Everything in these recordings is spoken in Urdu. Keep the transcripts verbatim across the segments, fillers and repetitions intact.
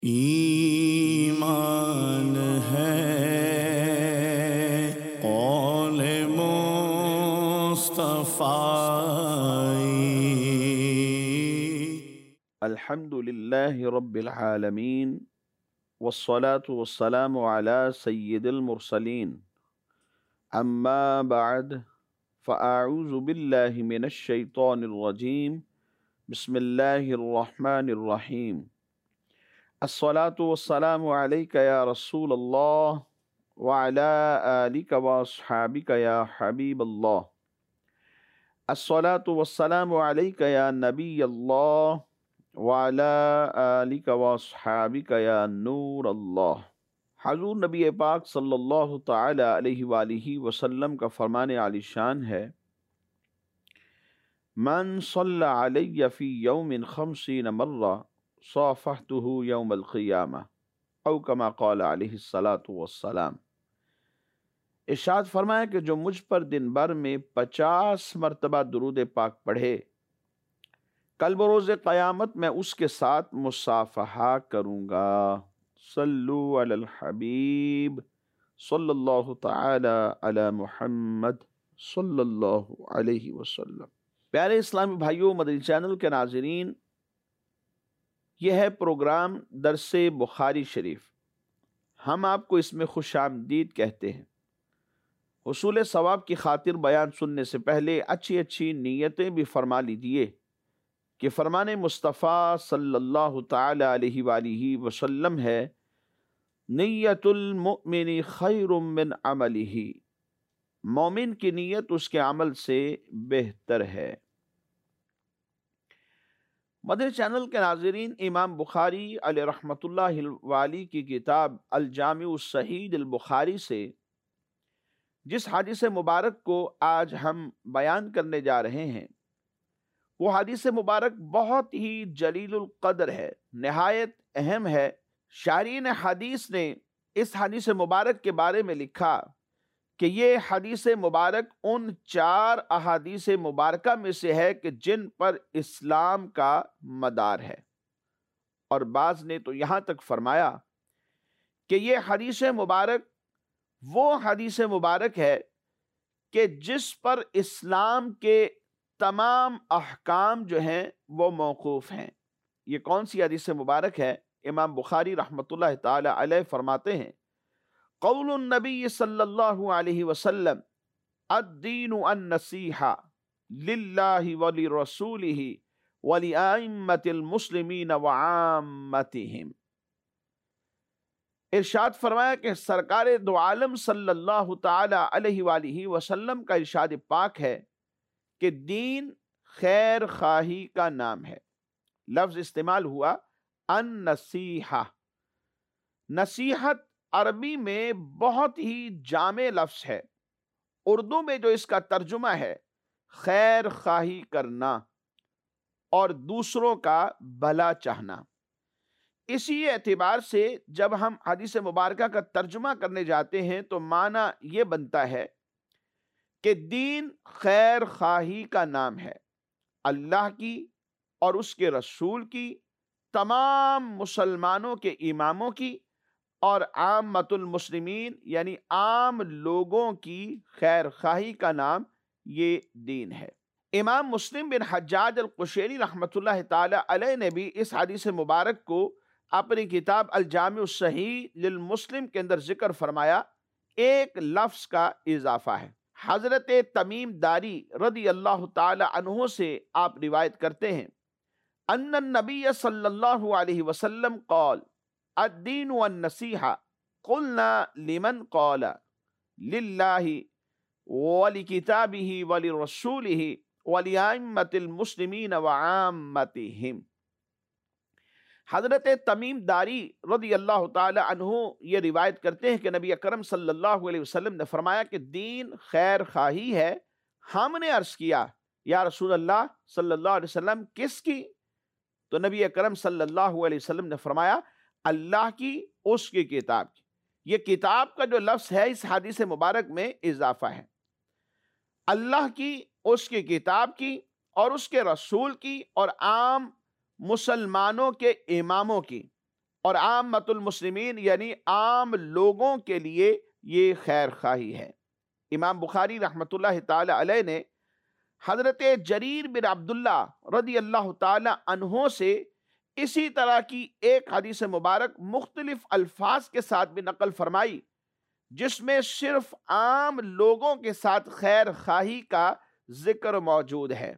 ایمان ہے قول مصطفی۔ الحمد للہ رب العالمین والصلاة والسلام علی سید المرسلین، اما بعد فاعوذ باللہ من الشیطان الرجیم، بسم اللہ الرحمن الرحیم۔ الصلاة والسلام علیک یا رسول اللہ وعلی آلک واصحابک یا حبیب اللہ۔ الصلاة والسلام علیک یا نبی اللہ وعلی آلک واصحابک یا نور اللہ۔ حضور نبی پاک صلی اللہ تعالی علیہ وآلہ وسلم کا فرمان عالی شان ہے، من صلی علی فی یوم خمسین مرہ صافحتہ یوم القیامہ، او کما قال علیہ الصلاۃ والسلام۔ ارشاد فرمایا کہ جو مجھ پر دن بھر میں پچاس مرتبہ درود پاک پڑھے، کل بروز قیامت میں اس کے ساتھ مصافحہ کروں گا۔ صلو علی الحبیب صلی اللہ تعالی علی محمد صلی اللہ علیہ وسلم۔ پیارے اسلامی بھائیوں، مدنی چینل کے ناظرین، یہ ہے پروگرام درس بخاری شریف۔ ہم آپ کو اس میں خوش آمدید کہتے ہیں۔ حصول ثواب کی خاطر بیان سننے سے پہلے اچھی اچھی نیتیں بھی فرما لیجیے کہ فرمان مصطفیٰ صلی اللہ تعالی علیہ وآلہ وسلم ہے، نیت المؤمن خیر من عملہ، مومن کی نیت اس کے عمل سے بہتر ہے۔ مدنی چینل کے ناظرین، امام بخاری علیہ رحمۃ اللہ والی کی کتاب الجامع الصحیح البخاری سے جس حدیث مبارک کو آج ہم بیان کرنے جا رہے ہیں، وہ حدیث مبارک بہت ہی جلیل القدر ہے، نہایت اہم ہے۔ شارحین حدیث نے اس حدیث مبارک کے بارے میں لکھا کہ یہ حدیث مبارک ان چار احادیث مبارکہ میں سے ہے کہ جن پر اسلام کا مدار ہے، اور بعض نے تو یہاں تک فرمایا کہ یہ حدیث مبارک وہ حدیث مبارک ہے کہ جس پر اسلام کے تمام احکام جو ہیں وہ موقوف ہیں۔ یہ کون سی حدیث مبارک ہے؟ امام بخاری رحمۃ اللہ تعالی علیہ فرماتے ہیں، قول النبی صلی اللہ علیہ وسلم الدین النصیحہ للہ ولرسولہ ولأئمة المسلمین وعامتہم۔ ارشاد فرمایا کہ سرکار دو عالم صلی اللہ تعالی علیہ وآلہ وسلم کا ارشاد پاک ہے کہ دین خیر خواہی کا نام ہے۔ لفظ استعمال ہوا النصیحہ۔ نصیحت عربی میں بہت ہی جامع لفظ ہے۔ اردو میں جو اس کا ترجمہ ہے، خیر خواہی کرنا اور دوسروں کا بھلا چاہنا۔ اسی اعتبار سے جب ہم حدیث مبارکہ کا ترجمہ کرنے جاتے ہیں تو معنی یہ بنتا ہے کہ دین خیر خواہی کا نام ہے، اللہ کی اور اس کے رسول کی، تمام مسلمانوں کے اماموں کی اور عامۃ المسلمین یعنی عام لوگوں کی خیر خواہی کا نام یہ دین ہے۔ امام مسلم بن حجاج القشیری رحمۃ اللہ تعالی علیہ نے بھی اس حدیث مبارک کو اپنی کتاب الجامع الصحیح للمسلم کے اندر ذکر فرمایا، ایک لفظ کا اضافہ ہے۔ حضرت تمیم داری رضی اللہ تعالی عنہ سے آپ روایت کرتے ہیں، ان النبی صلی اللہ علیہ وسلم قال الدین والنصیحہ، قلنا لمن قال للہ ولکتابہ ولرسولہ ولأئمة المسلمین وعامتہم۔ حضرت تمیم داری رضی اللہ تعالی عنہ یہ روایت کرتے ہیں کہ نبی اکرم صلی اللہ علیہ وسلم نے فرمایا کہ دین خیر خواہی ہے۔ ہم نے عرض کیا، یا رسول اللہ صلی اللہ علیہ وسلم کس کی؟ تو نبی اکرم صلی اللہ علیہ وسلم نے فرمایا اللہ کی، اس کی کتاب کی۔ یہ کتاب کا جو لفظ ہے اس حدیث مبارک میں اضافہ ہے۔ اللہ کی، اس کی کتاب کی اور اس کے رسول کی اور عام مسلمانوں کے اماموں کی۔ اور عامۃ المسلمین یعنی عام لوگوں کے لیے یہ خیر خواہی ہے۔ امام بخاری رحمۃ اللہ تعالی علیہ نے حضرت جریر بن عبداللہ رضی اللہ تعالی عنہ سے اسی طرح کی ایک حدیث مبارک مختلف الفاظ کے ساتھ بھی نقل فرمائی، جس میں صرف عام لوگوں کے ساتھ خیر خواہی کا ذکر موجود ہے۔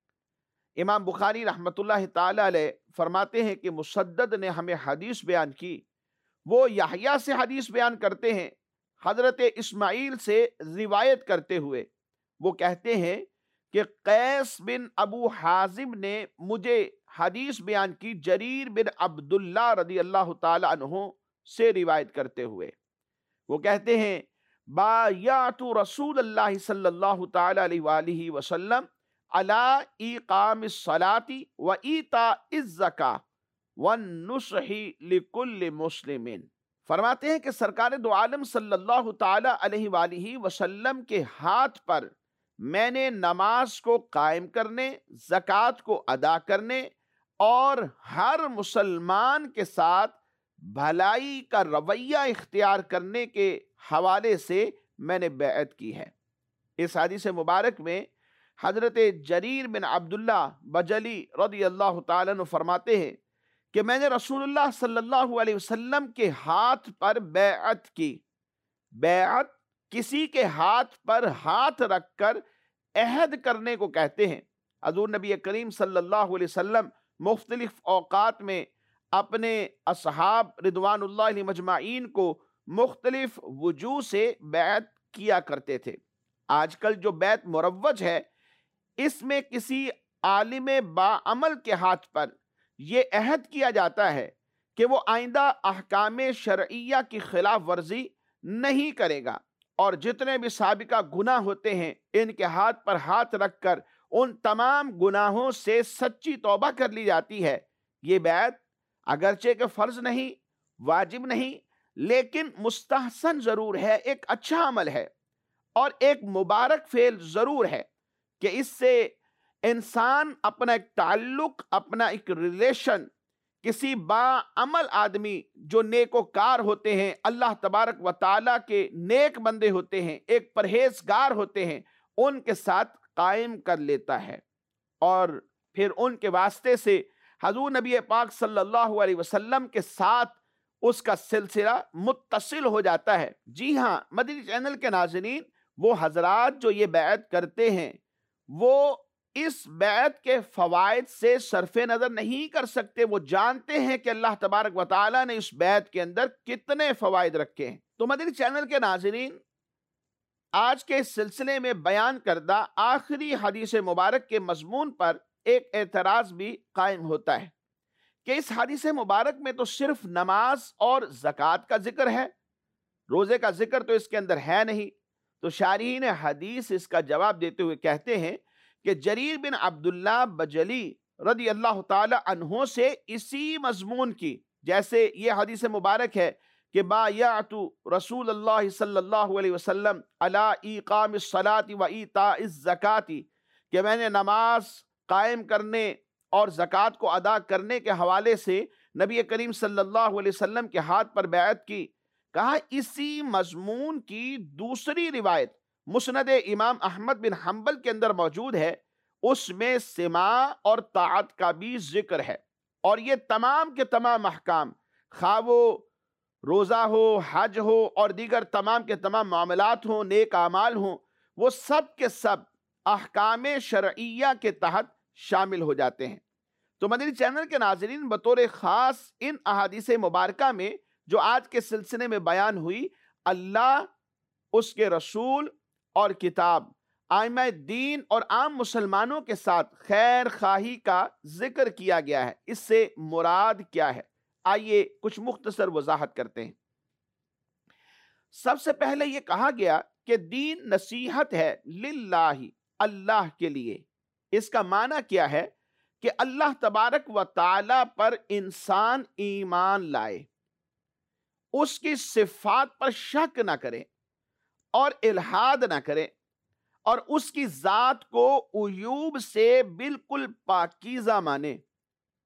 امام بخاری رحمۃ اللہ تعالی علیہ فرماتے ہیں کہ مسدد نے ہمیں حدیث بیان کی، وہ یحییٰ سے حدیث بیان کرتے ہیں حضرت اسماعیل سے روایت کرتے ہوئے۔ وہ کہتے ہیں کہ قیس بن ابو حازم نے مجھے حدیث بیان کی جریر بن عبداللہ رضی اللہ تعالی عنہ سے روایت کرتے ہوئے۔ وہ کہتے ہیں بایعت رسول اللہ صلی اللہ تعالی علیہ وآلہ وسلم علی اقام الصلاۃ و ایتاء الزکاۃ والنصح لکل مسلم۔ فرماتے ہیں کہ سرکار دو عالم صلی اللہ تعالی علیہ وآلہ وسلم کے ہاتھ پر میں نے نماز کو قائم کرنے، زکوٰۃ کو ادا کرنے اور ہر مسلمان کے ساتھ بھلائی کا رویہ اختیار کرنے کے حوالے سے میں نے بیعت کی ہے۔ اس حدیث مبارک میں حضرت جریر بن عبداللہ بجلی رضی اللہ تعالیٰ عنہ فرماتے ہیں کہ میں نے رسول اللہ صلی اللہ علیہ وسلم کے ہاتھ پر بیعت کی۔ بیعت کسی کے ہاتھ پر ہاتھ رکھ کر عہد کرنے کو کہتے ہیں۔ حضور نبی کریم صلی اللہ علیہ وسلم مختلف اوقات میں اپنے اصحاب رضوان اللہ علیہ مجمعین کو مختلف وجوہ سے بیعت کیا کرتے تھے۔ آج کل جو بیعت مروج ہے، اس میں کسی عالم باعمل کے ہاتھ پر یہ عہد کیا جاتا ہے کہ وہ آئندہ احکام شرعیہ کی خلاف ورزی نہیں کرے گا، اور جتنے بھی سابقہ گناہ ہوتے ہیں ان کے ہاتھ پر ہاتھ رکھ کر ان تمام گناہوں سے سچی توبہ کر لی جاتی ہے۔ یہ بیعت اگرچہ کہ فرض نہیں، واجب نہیں، لیکن مستحسن ضرور ہے، ایک اچھا عمل ہے اور ایک مبارک فعل ضرور ہے کہ اس سے انسان اپنا ایک تعلق، اپنا ایک ریلیشن کسی باعمل آدمی جو نیک و کار ہوتے ہیں، اللہ تبارک و تعالیٰ کے نیک بندے ہوتے ہیں، ایک پرہیزگار ہوتے ہیں، ان کے ساتھ قائم کر لیتا ہے، اور پھر ان کے واسطے سے حضور نبی پاک صلی اللہ علیہ وسلم کے ساتھ اس کا سلسلہ متصل ہو جاتا ہے۔ جی ہاں، مدنی چینل کے ناظرین، وہ حضرات جو یہ بیعت کرتے ہیں وہ اس بیعت کے فوائد سے صرف نظر نہیں کر سکتے، وہ جانتے ہیں کہ اللہ تبارک و تعالیٰ نے اس بیعت کے اندر کتنے فوائد رکھے ہیں۔ تو مدنی چینل کے ناظرین، آج کے اس سلسلے میں بیان کردہ آخری حدیث مبارک کے مضمون پر ایک اعتراض بھی قائم ہوتا ہے کہ اس حدیث مبارک میں تو صرف نماز اور زکوٰۃ کا ذکر ہے، روزے کا ذکر تو اس کے اندر ہے نہیں۔ تو شارحین حدیث اس کا جواب دیتے ہوئے کہتے ہیں کہ جریر بن عبداللہ بجلی رضی اللہ تعالی عنہ سے اسی مضمون کی، جیسے یہ حدیث مبارک ہے کہ بایعت رسول اللہ صلی اللہ علیہ وسلم علی اقام الصلاۃ و ایتاء الزکاۃ، کہ میں نے نماز قائم کرنے اور زکوٰۃ کو ادا کرنے کے حوالے سے نبی کریم صلی اللہ علیہ وسلم کے ہاتھ پر بیعت کی۔ کہا اسی مضمون کی دوسری روایت مسند امام احمد بن حنبل کے اندر موجود ہے، اس میں سماع اور طاعت کا بھی ذکر ہے، اور یہ تمام کے تمام احکام، خواہ وہ روزہ ہو، حج ہو اور دیگر تمام کے تمام معاملات ہوں، نیک اعمال ہوں، وہ سب کے سب احکام شرعیہ کے تحت شامل ہو جاتے ہیں۔ تو مدنی چینل کے ناظرین، بطور خاص ان احادیث مبارکہ میں جو آج کے سلسلے میں بیان ہوئی، اللہ، اس کے رسول اور کتاب، ائمہ دین اور عام مسلمانوں کے ساتھ خیر خواہی کا ذکر کیا گیا ہے۔ اس سے مراد کیا ہے؟ آئیے کچھ مختصر وضاحت کرتے ہیں۔ سب سے پہلے یہ کہا گیا کہ دین نصیحت ہے للہ، اللہ کے لیے۔ اس کا معنی کیا ہے؟ کہ اللہ تبارک و تعالی پر انسان ایمان لائے، اس کی صفات پر شک نہ کرے اور الحاد نہ کرے، اور اس کی ذات کو عیوب سے بالکل پاکیزہ مانے،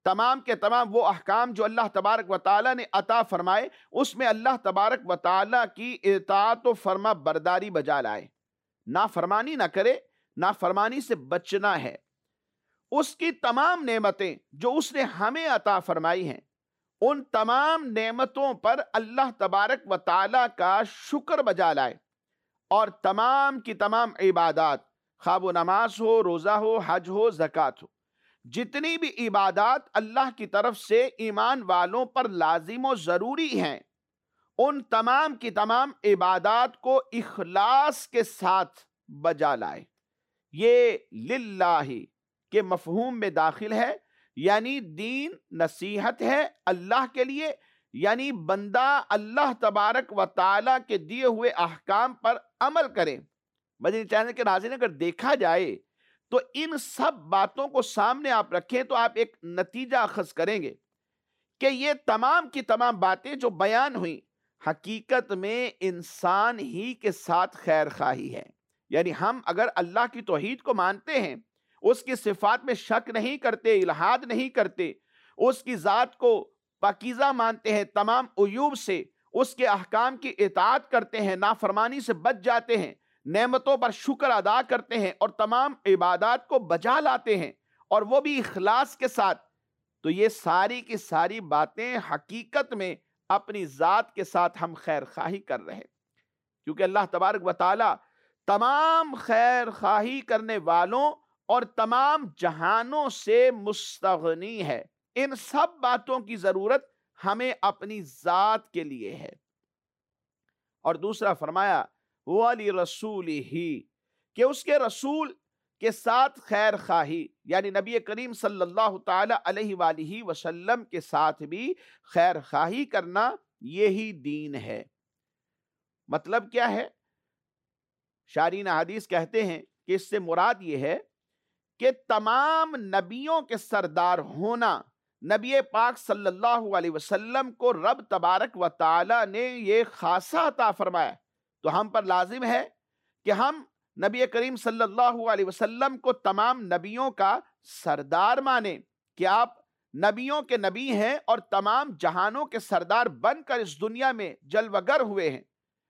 تمام کے تمام وہ احکام جو اللہ تبارک و تعالیٰ نے عطا فرمائے اس میں اللہ تبارک و تعالیٰ کی اطاعت و فرما برداری بجا لائے، نافرمانی نہ کرے، نافرمانی سے بچنا ہے۔ اس کی تمام نعمتیں جو اس نے ہمیں عطا فرمائی ہیں، ان تمام نعمتوں پر اللہ تبارک و تعالیٰ کا شکر بجا لائے، اور تمام کی تمام عبادات، خواہ وہ نماز ہو، روزہ ہو، حج ہو، زکوٰۃ ہو، جتنی بھی عبادات اللہ کی طرف سے ایمان والوں پر لازم و ضروری ہیں، ان تمام کی تمام عبادات کو اخلاص کے ساتھ بجا لائے۔ یہ للہ کے مفہوم میں داخل ہے، یعنی دین نصیحت ہے اللہ کے لیے، یعنی بندہ اللہ تبارک و تعالیٰ کے دیے ہوئے احکام پر عمل کرے۔ مدنی چینل کے ناظرین، اگر دیکھا جائے تو ان سب باتوں کو سامنے آپ رکھیں تو آپ ایک نتیجہ اخذ کریں گے کہ یہ تمام کی تمام باتیں جو بیان ہوئیں حقیقت میں انسان ہی کے ساتھ خیر خواہی ہے۔ یعنی ہم اگر اللہ کی توحید کو مانتے ہیں، اس کی صفات میں شک نہیں کرتے، الحاد نہیں کرتے، اس کی ذات کو پاکیزہ مانتے ہیں تمام عیوب سے، اس کے احکام کی اطاعت کرتے ہیں، نافرمانی سے بچ جاتے ہیں، نعمتوں پر شکر ادا کرتے ہیں اور تمام عبادات کو بجا لاتے ہیں، اور وہ بھی اخلاص کے ساتھ، تو یہ ساری کی ساری باتیں حقیقت میں اپنی ذات کے ساتھ ہم خیر خواہی کر رہے ہیں، کیونکہ اللہ تبارک و تعالی تمام خیر خواہی کرنے والوں اور تمام جہانوں سے مستغنی ہے۔ ان سب باتوں کی ضرورت ہمیں اپنی ذات کے لیے ہے۔ اور دوسرا فرمایا وَلِرَسُولِهِ، کہ اس کے رسول کے ساتھ خیر خواہی، یعنی نبی کریم صلی اللہ تعالی علیہ وآلہ وسلم کے ساتھ بھی خیر خواہی کرنا، یہی دین ہے۔ مطلب کیا ہے؟ شارحین حدیث کہتے ہیں کہ اس سے مراد یہ ہے کہ تمام نبیوں کے سردار ہونا، نبی پاک صلی اللہ علیہ وسلم کو رب تبارک و تعالی نے یہ خاصہ عطا فرمایا، تو ہم پر لازم ہے کہ ہم نبی کریم صلی اللہ علیہ وسلم کو تمام نبیوں کا سردار مانیں، کہ آپ نبیوں کے نبی ہیں اور تمام جہانوں کے سردار بن کر اس دنیا میں جلوہ گر ہوئے ہیں۔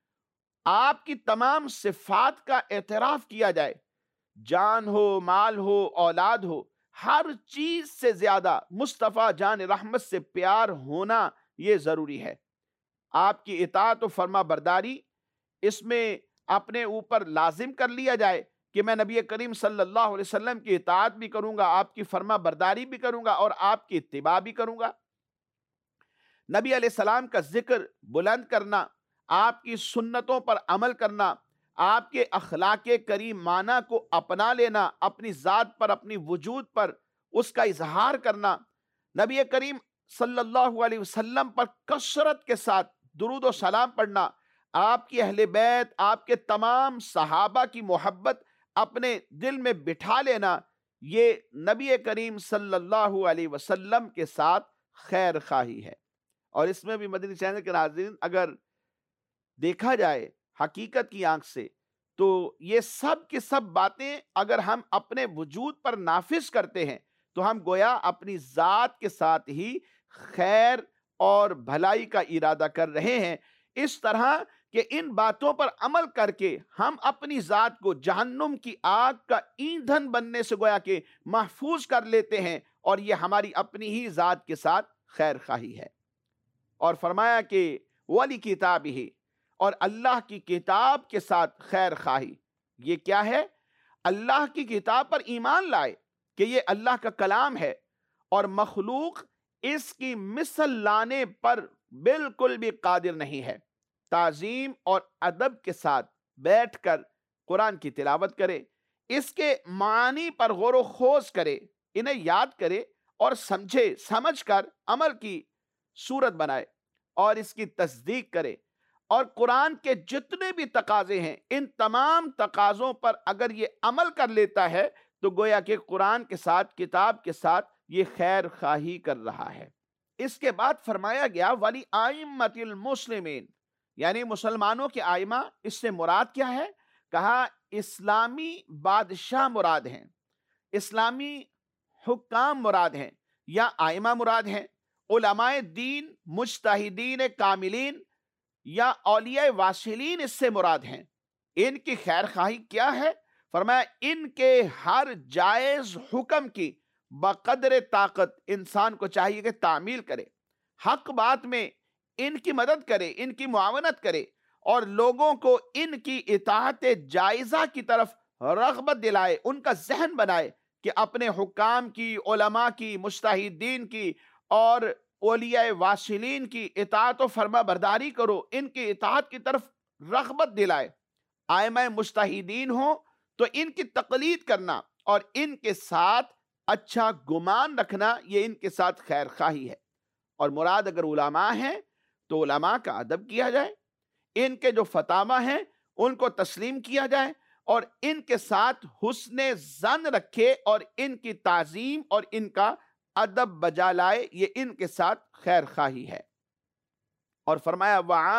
آپ کی تمام صفات کا اعتراف کیا جائے، جان ہو، مال ہو، اولاد ہو، ہر چیز سے زیادہ مصطفیٰ جان رحمت سے پیار ہونا یہ ضروری ہے۔ آپ کی اطاعت و فرما برداری اس میں اپنے اوپر لازم کر لیا جائے کہ میں نبی کریم صلی اللہ علیہ وسلم کی اطاعت بھی کروں گا، آپ کی فرما برداری بھی کروں گا اور آپ کی اتباع بھی کروں گا۔ نبی علیہ السلام کا ذکر بلند کرنا، آپ کی سنتوں پر عمل کرنا، آپ کے اخلاق کریم معنی کو اپنا لینا، اپنی ذات پر، اپنی وجود پر اس کا اظہار کرنا، نبی کریم صلی اللہ علیہ وسلم پر کثرت کے ساتھ درود و سلام پڑھنا، آپ کی اہل بیت، آپ کے تمام صحابہ کی محبت اپنے دل میں بٹھا لینا، یہ نبی کریم صلی اللہ علیہ وسلم کے ساتھ خیر خواہی ہے۔ اور اس میں بھی مدنی چینل کے ناظرین اگر دیکھا جائے حقیقت کی آنکھ سے، تو یہ سب کی سب باتیں اگر ہم اپنے وجود پر نافذ کرتے ہیں تو ہم گویا اپنی ذات کے ساتھ ہی خیر اور بھلائی کا ارادہ کر رہے ہیں، اس طرح کہ ان باتوں پر عمل کر کے ہم اپنی ذات کو جہنم کی آگ کا ایندھن بننے سے گویا کہ محفوظ کر لیتے ہیں، اور یہ ہماری اپنی ہی ذات کے ساتھ خیر خواہی ہے۔ اور فرمایا کہ وَلِكِتَابِهِ، اور اللہ کی کتاب کے ساتھ خیر خواہی۔ یہ کیا ہے؟ اللہ کی کتاب پر ایمان لائے کہ یہ اللہ کا کلام ہے اور مخلوق اس کی مثل لانے پر بالکل بھی قادر نہیں ہے۔ تعظیم اور ادب کے ساتھ بیٹھ کر قرآن کی تلاوت کرے، اس کے معنی پر غور و خوض کرے، انہیں یاد کرے اور سمجھے، سمجھ کر عمل کی صورت بنائے اور اس کی تصدیق کرے، اور قرآن کے جتنے بھی تقاضے ہیں ان تمام تقاضوں پر اگر یہ عمل کر لیتا ہے تو گویا کہ قرآن کے ساتھ، کتاب کے ساتھ یہ خیر خواہی کر رہا ہے۔ اس کے بعد فرمایا گیا ولی ائمۃ المسلمین، یعنی مسلمانوں کے ائمہ، اس سے مراد کیا ہے؟ کہا اسلامی بادشاہ مراد ہیں، اسلامی حکام مراد ہیں، یا آئمہ مراد ہیں، علماء دین مجتہدین کاملین یا اولیاء واصلین اس سے مراد ہیں؟ ان کی خیر خواہی کیا ہے؟ فرمایا ان کے ہر جائز حکم کی بقدر طاقت انسان کو چاہیے کہ تعمیل کرے، حق بات میں ان کی مدد کرے، ان کی معاونت کرے، اور لوگوں کو ان کی اطاعت جائزہ کی طرف رغبت دلائے، ان کا ذہن بنائے کہ اپنے حکام کی، علماء کی، مجتہدین کی اور اولیاء واصلین کی اطاعت و فرما برداری کرو، ان کی اطاعت کی طرف رغبت دلائے۔ آئمہ مجتہدین ہوں تو ان کی تقلید کرنا اور ان کے ساتھ اچھا گمان رکھنا، یہ ان کے ساتھ خیر خواہی ہے۔ اور مراد اگر علماء ہیں تو علماء کا ادب کیا جائے، ان کے جو فتاوی ہیں ان کو تسلیم کیا جائے، اور ان کے ساتھ حسن ظن رکھے اور ان کی تعظیم اور ان کا ادب بجا لائے، یہ ان کے ساتھ خیر خواہی ہے۔ اور فرمایا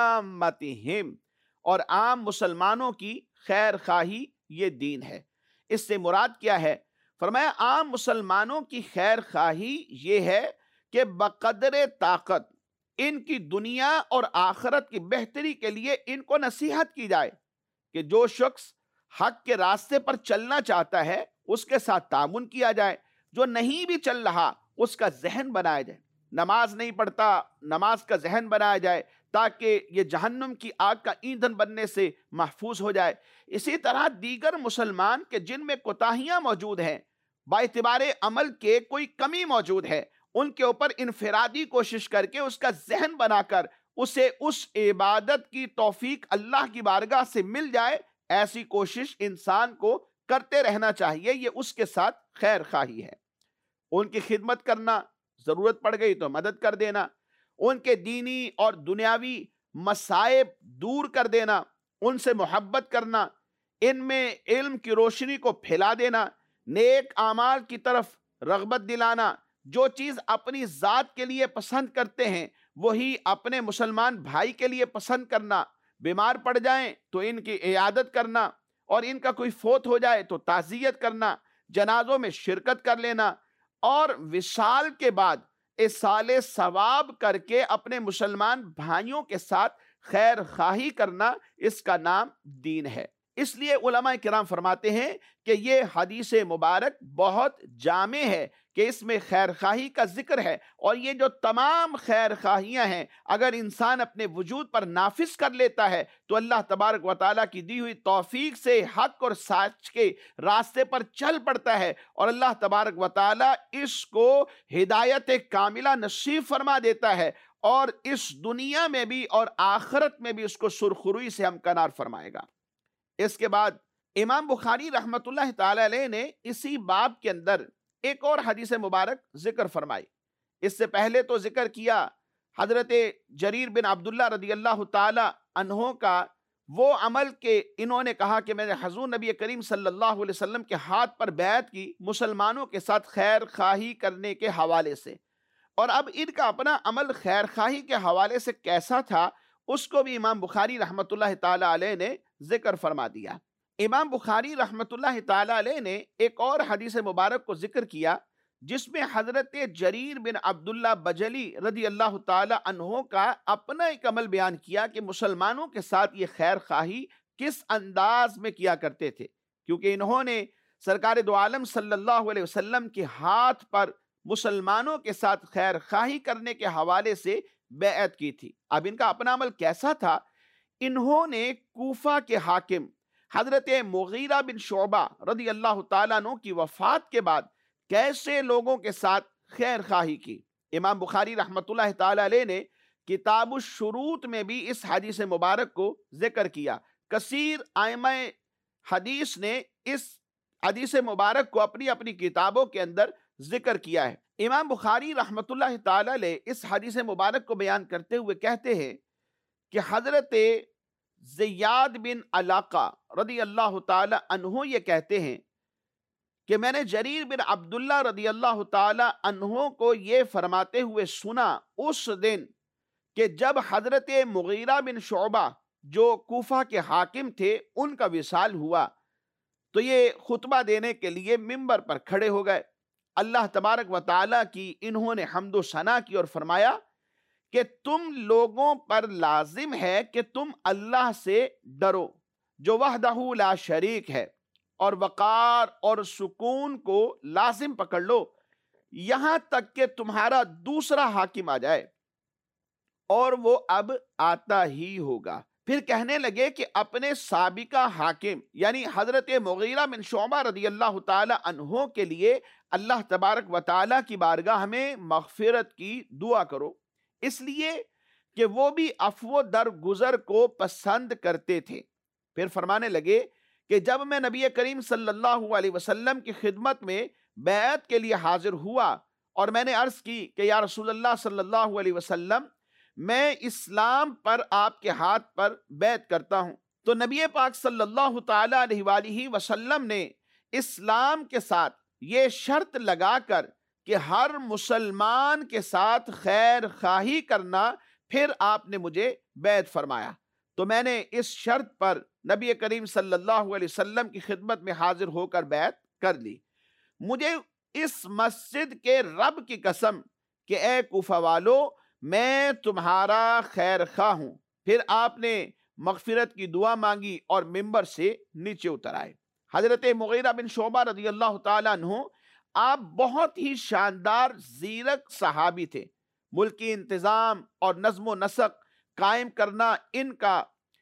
وعامتہم، اور عام مسلمانوں کی خیر خواہی یہ دین ہے۔ اس سے مراد کیا ہے؟ فرمایا عام مسلمانوں کی خیر خواہی یہ ہے کہ بقدر طاقت ان کی دنیا اور آخرت کی بہتری کے لیے ان کو نصیحت کی جائے کہ جو شخص حق کے راستے پر چلنا چاہتا ہے اس کے ساتھ تعاون کیا جائے، جو نہیں بھی چل رہا اس کا ذہن بنایا جائے، نماز نہیں پڑھتا نماز کا ذہن بنایا جائے تاکہ یہ جہنم کی آگ کا ایندھن بننے سے محفوظ ہو جائے۔ اسی طرح دیگر مسلمان کہ جن میں کوتاہیاں موجود ہیں، باعتبار عمل کے کوئی کمی موجود ہے، ان کے اوپر انفرادی کوشش کر کے اس کا ذہن بنا کر اسے اس عبادت کی توفیق اللہ کی بارگاہ سے مل جائے، ایسی کوشش انسان کو کرتے رہنا چاہیے، یہ اس کے ساتھ خیر خواہی ہے۔ ان کی خدمت کرنا، ضرورت پڑ گئی تو مدد کر دینا، ان کے دینی اور دنیاوی مصائب دور کر دینا، ان سے محبت کرنا، ان میں علم کی روشنی کو پھیلا دینا، نیک اعمال کی طرف رغبت دلانا، جو چیز اپنی ذات کے لیے پسند کرتے ہیں وہی اپنے مسلمان بھائی کے لیے پسند کرنا، بیمار پڑ جائیں تو ان کی عیادت کرنا، اور ان کا کوئی فوت ہو جائے تو تعزیت کرنا، جنازوں میں شرکت کر لینا، اور وصال کے بعد اصال ثواب کر کے اپنے مسلمان بھائیوں کے ساتھ خیر خواہی کرنا، اس کا نام دین ہے۔ اس لیے علماء کرام فرماتے ہیں کہ یہ حدیث مبارک بہت جامع ہے کہ اس میں خیر خواہی کا ذکر ہے، اور یہ جو تمام خیر خواہیاں ہیں اگر انسان اپنے وجود پر نافذ کر لیتا ہے تو اللہ تبارک و تعالیٰ کی دی ہوئی توفیق سے حق اور سچ کے راستے پر چل پڑتا ہے، اور اللہ تبارک و تعالیٰ اس کو ہدایت کاملہ نصیب فرما دیتا ہے، اور اس دنیا میں بھی اور آخرت میں بھی اس کو سرخروئی سے ہمکنار فرمائے گا۔ اس کے بعد امام بخاری رحمت اللہ تعالی علیہ نے اسی باب کے اندر ایک اور حدیث مبارک ذکر فرمائی۔ اس سے پہلے تو ذکر کیا حضرت جریر بن عبداللہ رضی اللہ تعالی عنہ کا وہ عمل کہ انہوں نے کہا کہ میں نے حضور نبی کریم صلی اللہ علیہ وسلم کے ہاتھ پر بیعت کی مسلمانوں کے ساتھ خیر خواہی کرنے کے حوالے سے، اور اب ان کا اپنا عمل خیر خواہی کے حوالے سے کیسا تھا اس کو بھی امام بخاری رحمت اللہ تعالی علیہ نے ذکر فرما دیا۔ امام بخاری رحمت اللہ تعالی علیہ نے ایک اور حدیث مبارک کو ذکر کیا جس میں حضرت جریر بن عبداللہ بجلی رضی اللہ تعالی عنہ کا اپنا ایک عمل بیان کیا کہ مسلمانوں کے ساتھ یہ خیر خواہی کس انداز میں کیا کرتے تھے، کیونکہ انہوں نے سرکار دو عالم صلی اللہ علیہ وسلم کے ہاتھ پر مسلمانوں کے ساتھ خیر خواہی کرنے کے حوالے سے بیعت کی تھی۔ اب ان کا اپنا عمل کیسا تھا؟ انہوں نے کوفہ کے حاکم حضرت مغیرہ بن شعبہ رضی اللہ تعالیٰ عنہ کی وفات کے بعد کیسے لوگوں کے ساتھ خیر خواہی کی۔ امام بخاری رحمت اللہ تعالیٰ علیہ نے کتاب الشروط میں بھی اس حدیث مبارک کو ذکر کیا۔ کثیر ائمہ حدیث نے اس حدیث مبارک کو اپنی اپنی کتابوں کے اندر ذکر کیا ہے۔ امام بخاری رحمت اللہ تعالیٰ علیہ اس حدیث مبارک کو بیان کرتے ہوئے کہتے ہیں کہ حضرت زیاد بن علاقہ رضی اللہ تعالی عنہ یہ کہتے ہیں کہ میں نے جریر بن عبداللہ رضی اللہ تعالی عنہ کو یہ فرماتے ہوئے سنا اس دن کہ جب حضرت مغیرہ بن شعبہ جو کوفہ کے حاکم تھے ان کا وصال ہوا، تو یہ خطبہ دینے کے لیے منبر پر کھڑے ہو گئے۔ اللہ تبارک و تعالیٰ کی انہوں نے حمد و ثنا کی اور فرمایا کہ تم لوگوں پر لازم ہے کہ تم اللہ سے ڈرو جو وحدہ لا شریک ہے، اور وقار اور سکون کو لازم پکڑ لو یہاں تک کہ تمہارا دوسرا حاکم آ جائے، اور وہ اب آتا ہی ہوگا۔ پھر کہنے لگے کہ اپنے سابقہ حاکم یعنی حضرت مغیرہ بن شعبہ رضی اللہ تعالی عنہ کے لیے اللہ تبارک و تعالیٰ کی بارگاہ میں مغفرت کی دعا کرو، اس لیے کہ وہ بھی عفو درگزر کو پسند کرتے تھے۔ پھر فرمانے لگے کہ جب میں نبی کریم صلی اللہ علیہ وسلم کی خدمت میں بیعت کے لیے حاضر ہوا اور میں نے عرض کی کہ یا رسول اللہ صلی اللہ علیہ وسلم میں اسلام پر آپ کے ہاتھ پر بیعت کرتا ہوں، تو نبی پاک صلی اللہ تعالی علیہ وآلہ وسلم نے اسلام کے ساتھ یہ شرط لگا کر کہ ہر مسلمان کے ساتھ خیر خواہی کرنا، پھر آپ نے مجھے بیعت فرمایا، تو میں نے اس شرط پر نبی کریم صلی اللہ علیہ وسلم کی خدمت میں حاضر ہو کر بیعت کر لی۔ مجھے اس مسجد کے رب کی قسم کہ اے کوفہ والو میں تمہارا خیر خواہ ہوں۔ پھر آپ نے مغفرت کی دعا مانگی اور ممبر سے نیچے اتر آئے۔ حضرت مغیرہ بن شعبہ رضی اللہ تعالیٰ عنہ آپ بہت ہی شاندار زیرک صحابی تھے۔ ملکی انتظام اور نظم و نسق قائم کرنا ان کا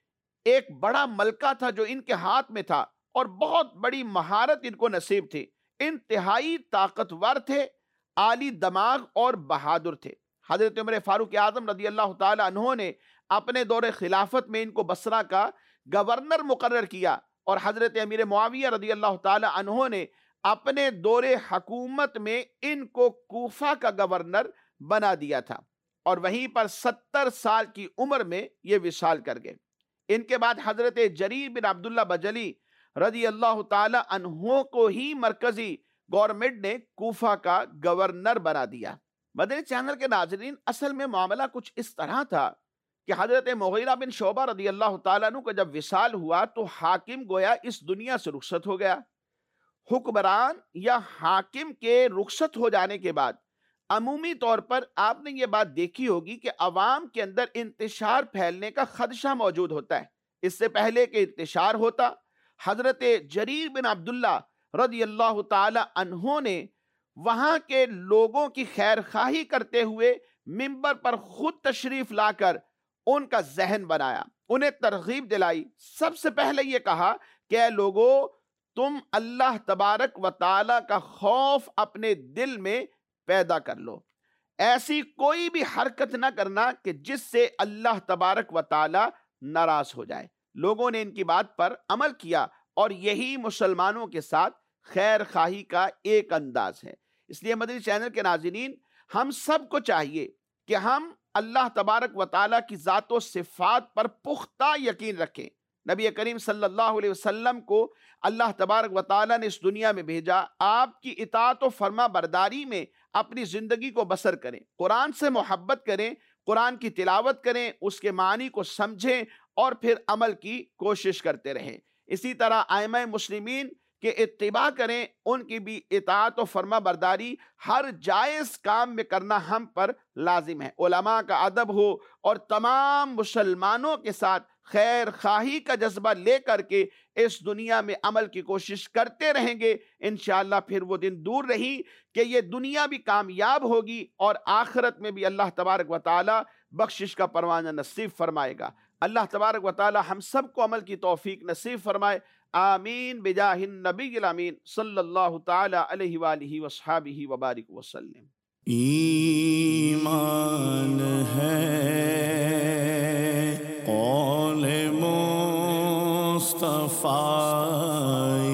ایک بڑا ملکہ تھا جو ان کے ہاتھ میں تھا، اور بہت بڑی مہارت ان کو نصیب تھی۔ انتہائی طاقتور تھے، عالی دماغ اور بہادر تھے۔ حضرت عمر فاروق اعظم رضی اللہ تعالی عنہ نے اپنے دور خلافت میں ان کو بصرہ کا گورنر مقرر کیا، اور حضرت امیر معاویہ رضی اللہ تعالی عنہ نے اپنے دور حکومت میں ان کو کوفہ کا گورنر بنا دیا تھا، اور وہیں پر ستر سال کی عمر میں یہ وصال کر گئے۔ ان کے بعد حضرت جریر بن عبداللہ بجلی رضی اللہ تعالی عنہ کو ہی مرکزی گورنمنٹ نے کوفہ کا گورنر بنا دیا۔ مدنی چینل کے ناظرین، اصل میں معاملہ کچھ اس طرح تھا کہ حضرت مغیرہ بن شعبہ رضی اللہ تعالیٰ عنہ کا جب وصال ہوا تو حاکم گویا اس دنیا سے رخصت ہو گیا۔ حکمران یا حاکم کے رخصت ہو جانے کے بعد عمومی طور پر آپ نے یہ بات دیکھی ہوگی کہ عوام کے اندر انتشار پھیلنے کا خدشہ موجود ہوتا ہے۔ اس سے پہلے کہ انتشار ہوتا، حضرت جریر بن عبداللہ رضی اللہ تعالی عنہ نے وہاں کے لوگوں کی خیر خواہی کرتے ہوئے منبر پر خود تشریف لا کر ان کا ذہن بنایا، انہیں ترغیب دلائی۔ سب سے پہلے یہ کہا کہ اے لوگو، تم اللہ تبارک و تعالی کا خوف اپنے دل میں پیدا کر لو، ایسی کوئی بھی حرکت نہ کرنا کہ جس سے اللہ تبارک و تعالی ناراض ہو جائے۔ لوگوں نے ان کی بات پر عمل کیا، اور یہی مسلمانوں کے ساتھ خیر خواہی کا ایک انداز ہے۔ اس لیے مدنی چینل کے ناظرین، ہم سب کو چاہیے کہ ہم اللہ تبارک و تعالیٰ کی ذات و صفات پر پختہ یقین رکھیں۔ نبی کریم صلی اللہ علیہ وسلم کو اللہ تبارک و تعالیٰ نے اس دنیا میں بھیجا، آپ کی اطاعت و فرما برداری میں اپنی زندگی کو بسر کریں، قرآن سے محبت کریں، قرآن کی تلاوت کریں، اس کے معنی کو سمجھیں، اور پھر عمل کی کوشش کرتے رہیں۔ اسی طرح ائمہ مسلمین کہ اتباع کریں، ان کی بھی اطاعت و فرما برداری ہر جائز کام میں کرنا ہم پر لازم ہے۔ علماء کا ادب ہو، اور تمام مسلمانوں کے ساتھ خیر خواہی کا جذبہ لے کر کے اس دنیا میں عمل کی کوشش کرتے رہیں گے، انشاءاللہ پھر وہ دن دور نہیں کہ یہ دنیا بھی کامیاب ہوگی، اور آخرت میں بھی اللہ تبارک و تعالی بخشش کا پروانہ نصیب فرمائے گا۔ اللہ تبارک و تعالی ہم سب کو عمل کی توفیق نصیب فرمائے، آمین بجاہ النبی الامین صلی اللہ تعالی علیہ وآلہ وصحابہ وبارک وسلم۔ ایمان ہے قول مصطفیٰ